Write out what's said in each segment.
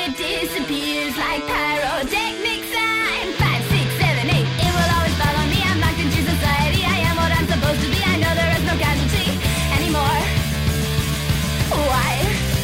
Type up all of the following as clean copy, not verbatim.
It disappears like pyrotechnic sign. 5, 6, 7, 8. It will always follow me. I'm locked into society. I am what I'm supposed to be. I know there is no casualty anymore. Why?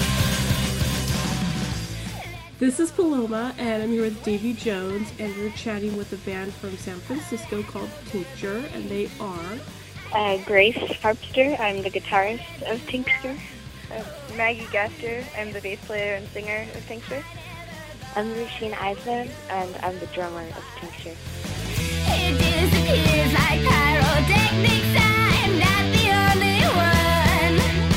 This is Paloma, and I'm here with Davy Jones, and we're chatting with a band from San Francisco called Tincture, and they are... Grace Harpster. I'm the guitarist of Tincture. Maggie Gaster. I'm the bass player and singer of Tincture. I'm Roisin Eisner, and I'm the drummer of Tincture. It disappears like pyrotechnics. I am not the only one.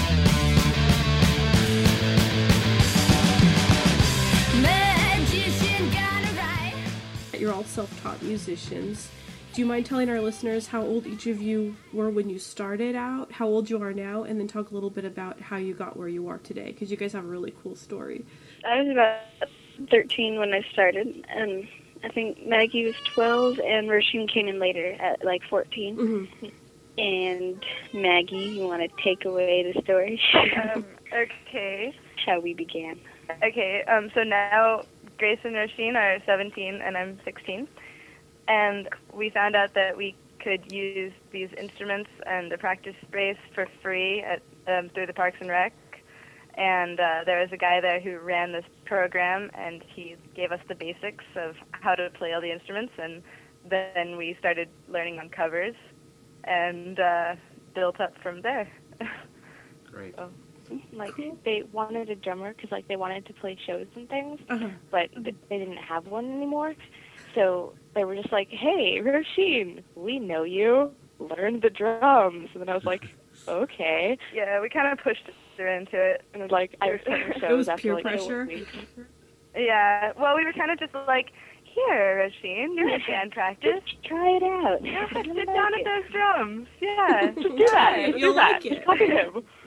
Magician gonna write. You're all self-taught musicians. Do you mind telling our listeners how old each of you were when you started out, how old you are now, and then talk a little bit about how you got where you are today, because you guys have a really cool story. I was about 13 when I started, and I think Maggie was 12, and Roisin came in later at like 14. Mm-hmm. And Maggie, you want to take away the story? Okay. How we began. Okay, so now Grace and Roisin are 17 and I'm 16. And we found out that we could use these instruments and the practice space for free at through the Parks and Rec. And there was a guy there who ran this program, and he gave us the basics of how to play all the instruments. And then we started learning on covers and built up from there. Great. So, they wanted a drummer because, they wanted to play shows and things, Uh-huh. but they didn't have one anymore. So they were just like, hey, Roisin, we know you. Learn the drums. And then I was like, okay. Yeah, we kind of pushed her into it. And I was playing shows It was after peer a pressure. week. Yeah, well, we were kind of just like, here, Roisin, you're in band practice. Just try it out. Yeah, sit down at those drums. Yeah, Just do that. You'll Do that. like it. Talk to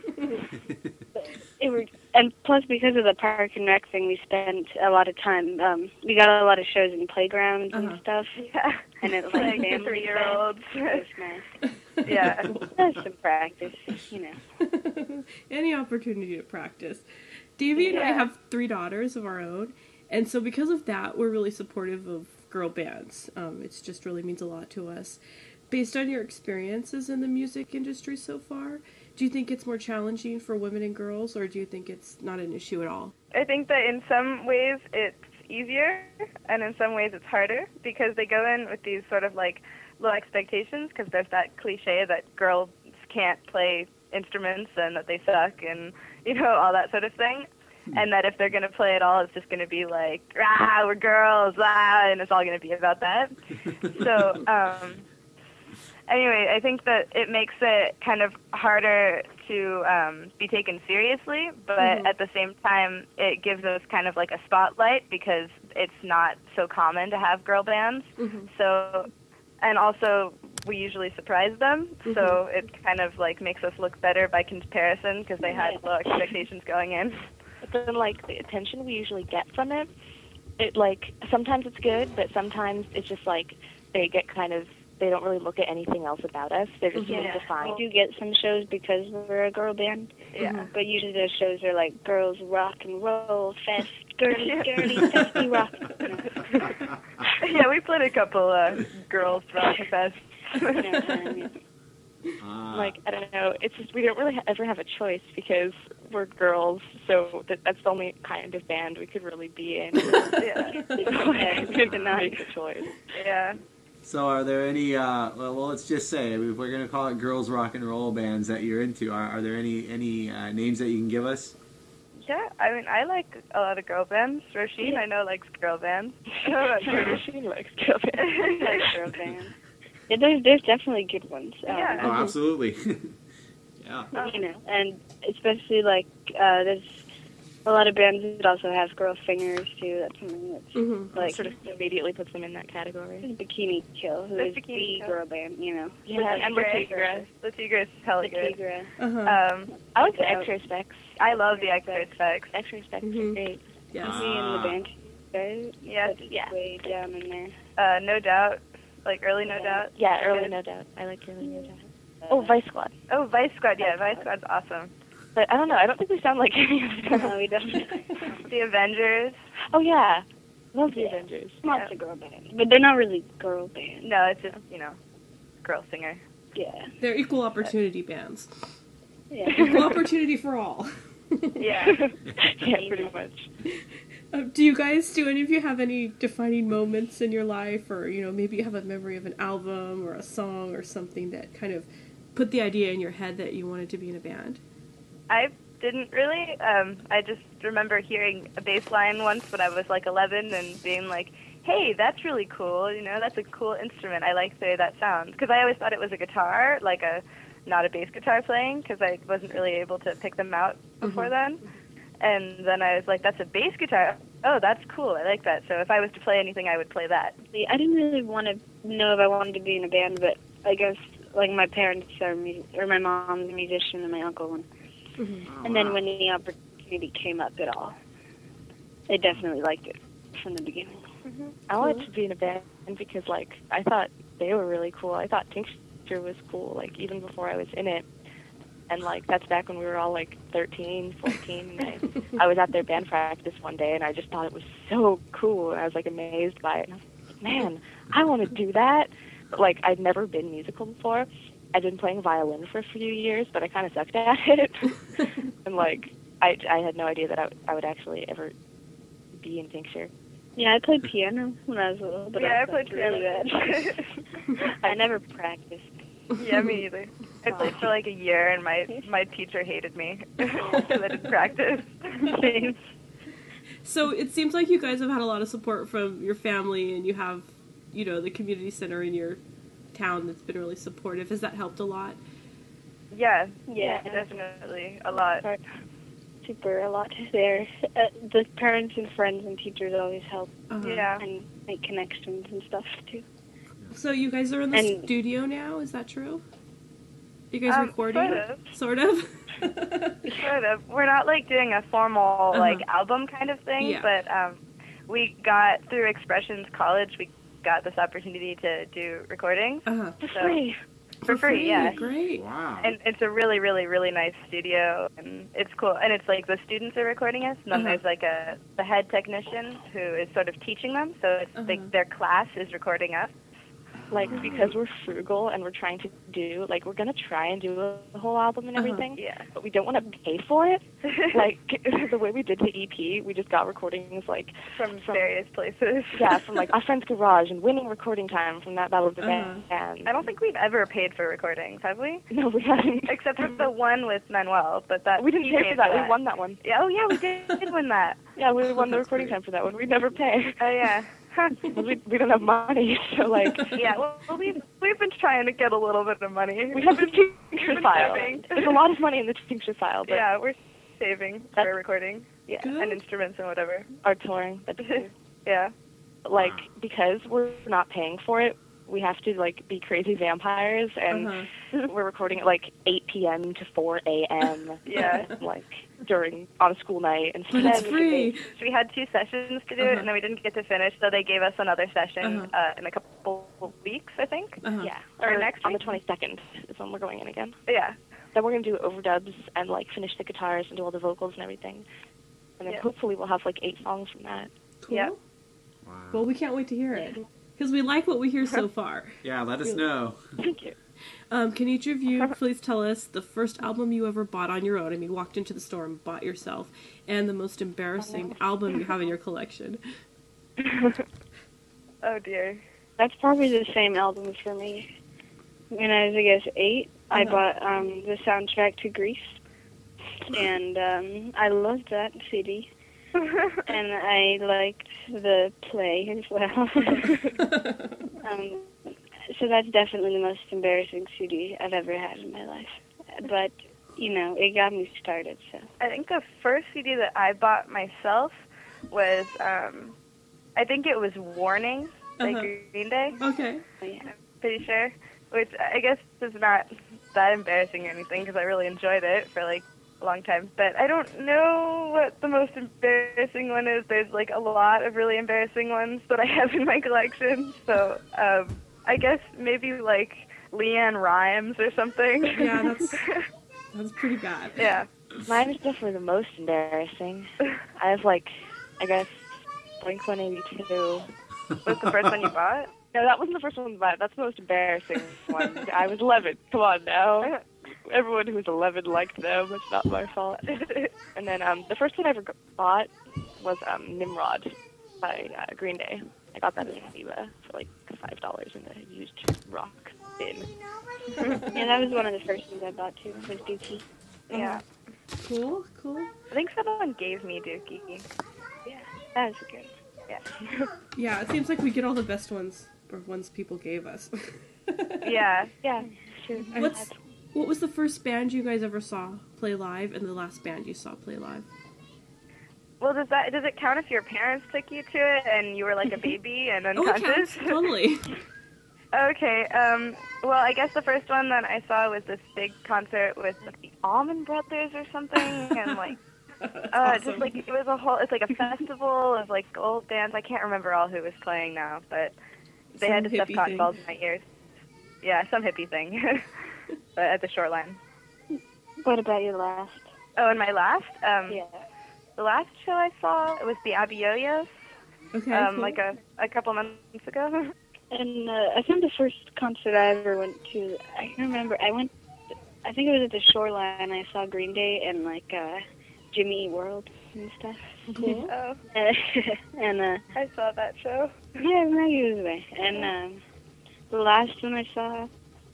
him. And plus, because of the Park and Rec thing, we spent a lot of time. We got a lot of shows in playgrounds and stuff. Yeah. And it was Like family 3-year-olds. events. It was nice. Yeah. That's some practice, Any opportunity to practice. Davy and I have 3 daughters of our own, and so because of that, we're really supportive of girl bands. It just really means a lot to us. Based on your experiences in the music industry so far, do you think it's more challenging for women and girls, or do you think it's not an issue at all? I think that in some ways it's easier, and in some ways it's harder, because they go in with these sort of low expectations, because there's that cliche that girls can't play instruments and that they suck and, all that sort of thing. And that if they're going to play at all, it's just going to be like, we're girls, and it's all going to be about that. So, anyway, I think that it makes it kind of harder to be taken seriously, but at the same time, it gives us kind of like a spotlight, because it's not so common to have girl bands. So, and also, we usually surprise them, so it kind of makes us look better by comparison, because they had low expectations going in. But then, the attention we usually get from it, sometimes it's good, but sometimes it's just they get they don't really look at anything else about us. They're just defined. We do get some shows because we're a girl band. Yeah. But usually those shows are girls rock and roll fest, girly, festy rock. Yeah, we played a couple girls rock fests. I don't know. It's just we don't really ever have a choice because we're girls, so that's the only kind of band we could really be in. Yeah. We did not make a choice. Yeah. So are there any, well, let's just say, if we're going to call it girls rock and roll bands that you're into, are there any names that you can give us? Yeah, I mean, I like a lot of girl bands. Roisin, I know, likes girl bands. Roisin likes girl bands. Likes girl bands. Yeah, there's definitely good ones. Yeah. Oh, absolutely. Yeah. And especially there's a lot of bands that also have girl singers too. That's something that's Mm-hmm. sort of immediately puts them in that category. Bikini Kill, who is the girl band, Yeah, and Latigra. Latigra's hella good. Latigra. Uh-huh. I like the X-Ray Specs. I love the X-Ray Specs. X-Ray Specs are great. Yes. Me and the band, right? Yeah. Way down in there. No Doubt. Early No Doubt. Yeah, early No Doubt. I like early No Doubt. Vice Squad. Oh, Vice Squad. Yeah, Vice Squad's awesome. But I don't know. I don't think we sound like any of them. No, we don't. The Avengers. Oh yeah, love the Yeah. Avengers. Lots of girl bands, but they're not really girl bands. No, it's just, girl singer. Yeah. They're equal opportunity bands. Yeah. Equal opportunity for all. Yeah. Yeah, pretty much. Do any of you have any defining moments in your life, or maybe you have a memory of an album or a song or something that kind of put the idea in your head that you wanted to be in a band? I didn't really. I just remember hearing a bass line once when I was like 11 and being like, hey, that's really cool. That's a cool instrument. I like the way that sounds. Because I always thought it was a guitar, like not a bass guitar playing, because I wasn't really able to pick them out before then. And then I was like, that's a bass guitar. Oh, that's cool. I like that. So if I was to play anything, I would play that. I didn't really want to know if I wanted to be in a band, but I guess like my parents are or my mom's a musician and my uncle one. And then when the opportunity came up at all, I definitely liked it from the beginning. I wanted to be in a band because, I thought they were really cool. I thought Tincture was cool, even before I was in it. And, that's back when we were all, 13, 14. And I was at their band practice one day, and I just thought it was so cool. And I was, amazed by it. And I was like, man, I want to do that. But, I'd never been musical before. I'd been playing violin for a few years, but I kind of sucked at it. And, I had no idea that I would actually ever be in Tincture. Yeah, I played piano when I was little, but Yeah, I I played really piano. bad. I never practiced. Yeah, me either. I played for a year, and my teacher hated me because I didn't practice. So it seems like you guys have had a lot of support from your family, and you have, the community center in your town that's been really supportive. Has that helped a lot? Yeah, Yeah. definitely a lot. Super a lot there. The parents and friends and teachers always help Yeah. and make connections and stuff too. So you guys are in the And- studio now, is that true? You guys recording? Sort of. Sort of? Sort of. We're not doing a formal album kind of thing, Yeah. but we got through Expressions College. We got this opportunity to do recordings Uh-huh. for free. Yeah. Great. Wow. And it's a really, really, really nice studio, and it's cool. And it's the students are recording us, and then there's the head technician who is sort of teaching them. So it's their class is recording us. Because we're frugal and we're trying to do, we're going to try and do a whole album and everything, Yeah. but we don't want to pay for it. The way we did the EP, we just got recordings, From various places. yeah, from, our friend's garage and winning recording time from that Battle of the Bands. I don't think we've ever paid for recordings, have we? No, we haven't. Except for the one with Manuel, but that We didn't he pay paid for that. We won that one. Yeah, oh, yeah, we did win that. Yeah, we won the recording time for that one. We never pay. Oh, yeah. Because we don't have money, so, Yeah, well, we've been trying to get a little bit of money. we have the tincture file. saving. There's a lot of money in the tincture file, but Yeah, we're saving for recording yeah, Good. and instruments and whatever. our touring. But Yeah. because we're not paying for it, we have to be crazy vampires, and we're recording at 8 p.m. to 4 a.m. Yeah. on a school night, and But it's free. So we had 2 sessions to do it, and then we didn't get to finish, so they gave us another session in a couple of weeks, I think. Yeah, Or next on the week? 22nd is when we're going in again. Yeah. Then we're gonna do overdubs and finish the guitars and do all the vocals and everything, and then hopefully we'll have 8 songs from that. Cool. Yeah. Wow. Well, we can't wait to hear it. Because we like what we hear so far. Yeah, let us know. Thank you. Can each of you please tell us the first album you ever bought on your own? I mean, walked into the store and bought yourself, and the most embarrassing album you have in your collection. Oh, dear. That's probably the same album for me. When I was, I guess, 8, I bought the soundtrack to Grease, and I loved that CD. And I liked the play as well. So that's definitely the most embarrassing CD I've ever had in my life. But, it got me started, so. I think the first CD that I bought myself was, I think it was Warning by Green Day. Okay. Yeah. I'm pretty sure. Which I guess is not that embarrassing or anything because I really enjoyed it for a long time. But I don't know what the most embarrassing one is. There's a lot of really embarrassing ones that I have in my collection. So I guess maybe Leanne Rhymes or something. Yeah, that's pretty bad. Yeah. Mine is definitely the most embarrassing. I have I guess Blink-182. Was the first one you bought? No, that wasn't the first one, but that's the most embarrassing one. I was 11. Come on now. Everyone who was 11 liked them. It's not my fault. And then the first one I ever bought was Nimrod by Green Day. I got that in Amoeba for like $5 in a used rock bin. Yeah, that was one of the first ones I bought too, was Dookie. Yeah. Cool, cool. I think someone gave me Dookie. Yeah, that was good. Yeah. Yeah, it seems like we get all the best ones, or ones people gave us. Yeah. Yeah, sure. What was the first band you guys ever saw play live, and the last band you saw play live? Well, does it count if your parents took you to it and you were like a baby and Oh, it unconscious? counts. Totally. Okay. Well, I guess the first one that I saw was this big concert with like, the Allman Brothers or something, and like, Awesome. just like it was it's like a festival of like old bands. I can't remember all who was playing now, but they had Some to stuff hippie cotton thing. balls in my ears. Yeah, some hippie thing, but at the shoreline. What about your last? Oh, and my last, Yeah. the last show I saw it was the Abbey Yo-Yos, Okay, cool. like a couple months ago. And I think the first concert I ever went to, I can remember, I think it was at the Shoreline. I saw Green Day and like Jimmy Eat World and stuff. Cool. Oh, And I saw that show. yeah, Maggie was there. And the last one I saw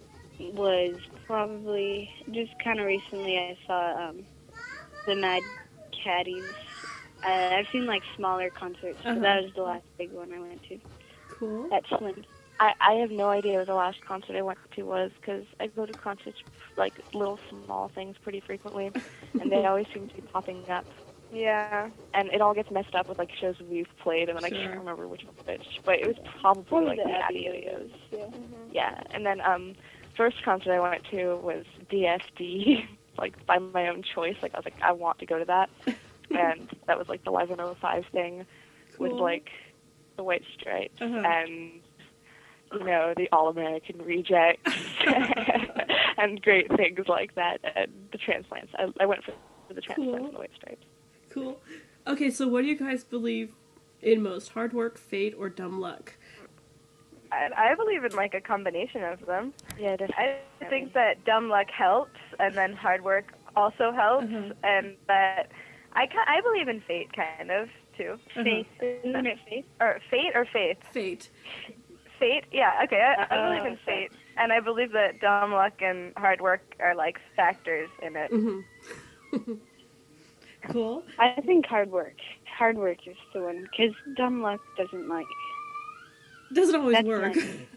was probably just kind of recently. I saw the Mad Caddies. I've seen like smaller concerts, but that was the last big one I went to. Cool. At Slim's. I have no idea what the last concert I went to was, because I go to concerts, like little small things, pretty frequently, and they always seem to be popping up. Yeah. And it all gets messed up with like shows we've played, and then I Sure. can't remember which one's which. But it was probably like the the Abbey Abbey Yo-Yos. Yeah. Yeah, and then first concert I went to was DSD, like by my own choice. Like I was like, I want to go to that, and that was like the Live 105 thing with Cool. like the White Stripes Uh-huh. and you know the All American Rejects and great things like that, and the Transplants. I went for the Transplants Cool. and the White Stripes. Cool. Okay, so what do you guys believe in most? Hard work, fate, or dumb luck? I believe in like a combination of them. Yeah, definitely. I think that dumb luck helps, and then hard work also helps, and that I believe in fate kind of too. Faith. Isn't it faith? Or fate or faith? Fate. Fate? Yeah, okay. I believe in fate, and I believe that dumb luck and hard work are like factors in it. Mm-hmm. Cool. I think hard work. Hard work is the one, because dumb luck doesn't like. Doesn't always That's work.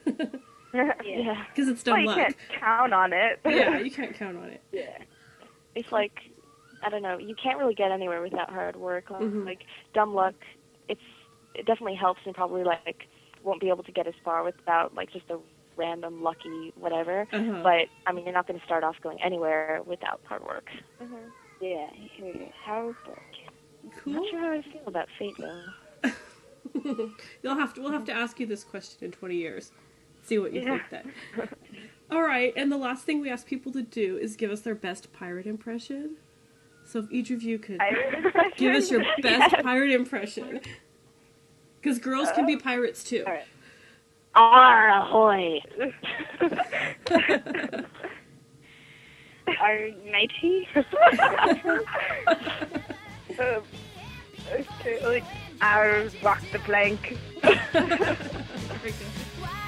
Yeah. Because it's Well, dumb you luck. can't count on it. Yeah, you can't count on it. Yeah. It's like, I don't know, you can't really get anywhere without hard work. Mhm. Like dumb luck, it definitely helps, and probably like won't be able to get as far without like just a random lucky whatever. Uh-huh. But I mean, you're not going to start off going anywhere without hard work. Yeah. Hard work. I'm Cool. not sure how I feel about fate though. We'll have to ask you this question in 20 years. See what you think then. All right, and the last thing we ask people to do is give us their best pirate impression. So if each of you could give us your best pirate impression. Because girls can be pirates too. All right. Arr, ahoy! Our nighty? Okay, like, I'll rock the plank. Very good.